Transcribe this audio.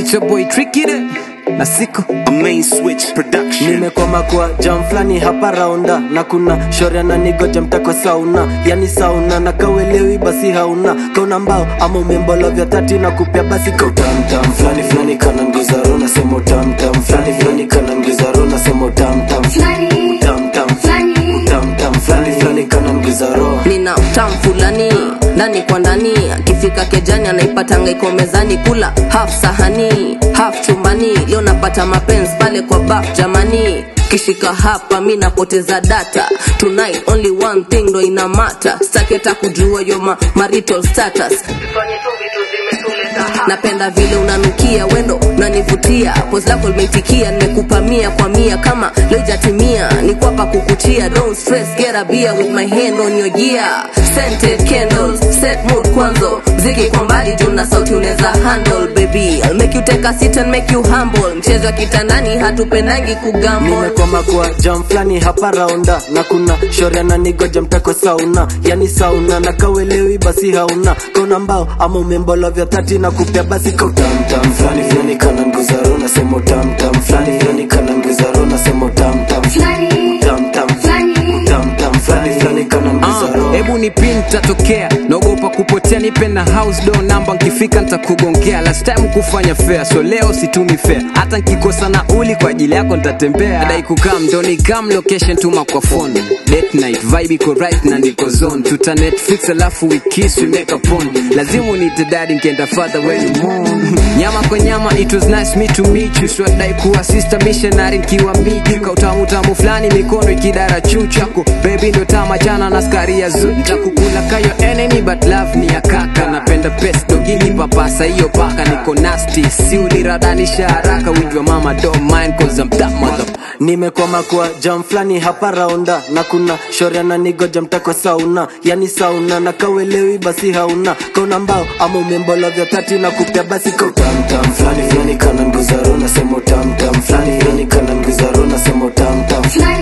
It's your boy Tricky na Siko a main switch production. Nimekwama kwa jam flani hapa raunda, na kuna shoria na nigoja mtako sauna. Yani sauna na kawelewi basi hauna, kauna mbao ama umembolo vya 30 na kupia basi kautamtam. Flani flani kana mgizaro na semo tamtam. Flani flani kana mgizaro na semo tamtam. Flani tamtam flani tamtam. Flani flani kana mgizaro. Nina tam fulani ndani kwa ndani, akifika kejani anaipatanga iko mezani. Kula half sahani half chumbani, leo napata mapenzi pale kwa baf jamani. Kishika hapa mi napoteza data. Tonight only one thing ndo ina matter. Staketa kujua yo marital status. Tufanye tu vitu zimetuleta hapa. Napenda vile unanukia wendo unanivutia. Pose lako limeitikia, nimekupa 100 kwa 100. Kama leo jatimia ni kwapa kukutia. Don't stress, get a beer with my hand on your gear. Scented candles, set mood kwanzo. Mziki kwa mbali juu na sauti uneza handle. Baby, I'll make you take a seat and make you humble. Mchezo wa kitandani hatupendangi kugamble. Nimekwama kwa jam flani hapa raunda, na kuna shoria na nigoja mtako sauna. Yani sauna na kawelewi basi hauna, kauna mbao ama umembolo vya 30 na kupia basi kautamtam. Flani flani kana mgizaro na semo tamtam. Flani flani kana mgizaro na semo tamtam. Flani tamtam flani tamtam. Flani flani kana mgizaro. Hebu ni pin tatokea, naogopa kupotea. Nipe na house door number, nkifika nitakugongea. Last time kufanya fair, so leo situmi fair. Hata nkikosa na uli kwa ajili yako nitatembea. Adai kukam, doni kam location tuma kwa phone. Late night, vibe iko right na niko zone. Tuta Netflix alafu we kiss, we make a porn. Lazima unite daddy nkenda father when you mourn. Nyama kwa nyama, it was nice me to meet you. So adai kuwa sister missionary nkiwa miji. Kautamu tamu flani mikono ikidara chuchako. Baby ndo tama jana na skari ya zoo. Nitakukula kayo enemy but love ni ya kaka. Napenda pest dogini papasa hiyo paka. Niko nasty, si uliradanisha haraka. With your mama don't mind cause I'm that mother. Nimekwama kwa jam flani hapa raunda, na kuna shoria na nigoja mtako sauna. Yani sauna na kawelewi basi hauna, kauna mbao ama umembolo vya 30 na kupia basi kautamtam. Flani flani kana mgizaro na semo tamtam. Flani flani kana mgizaro na semo tamtam.